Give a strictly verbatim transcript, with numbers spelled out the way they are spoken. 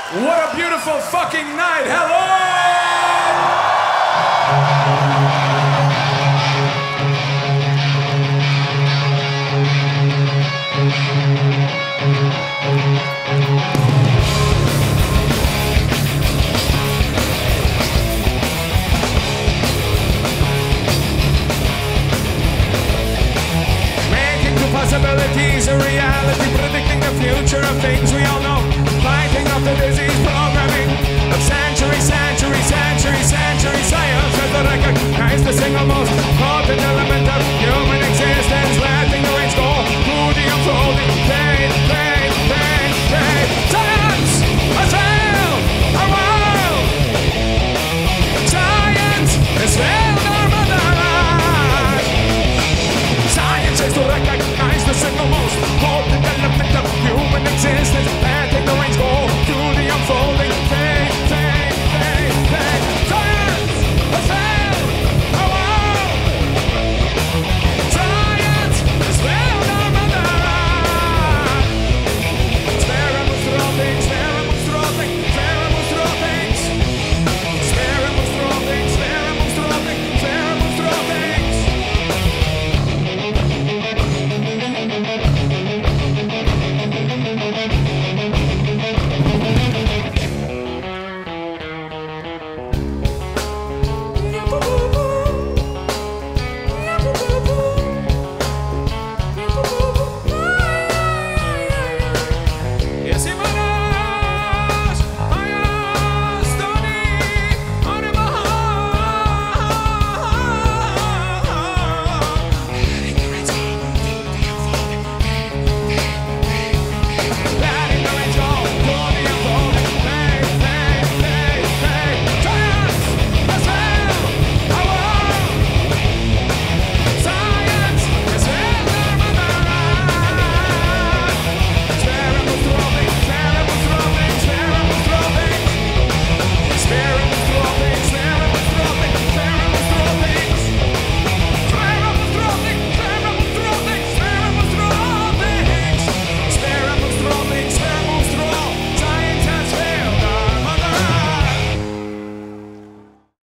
What a beautiful fucking night. Hello! Making two possibilities a reality, predicting the future of things we all know. Fighting off the disease programming of century, century, century, century science that recognize the single most potent element of human existence, letting the rains go through the unfolding pain, pain, pain, pain. Science has failed our world. Science has failed our motherland. Science is to recognize the single most potent element of human existence, letting the rains go through the unfolding pain, pain, pain, pain. Science has failed our world. Science has failed our motherland. Spare throw things, spare throw things, spare throw things. Spare throw things, spare throw things, spare throw things.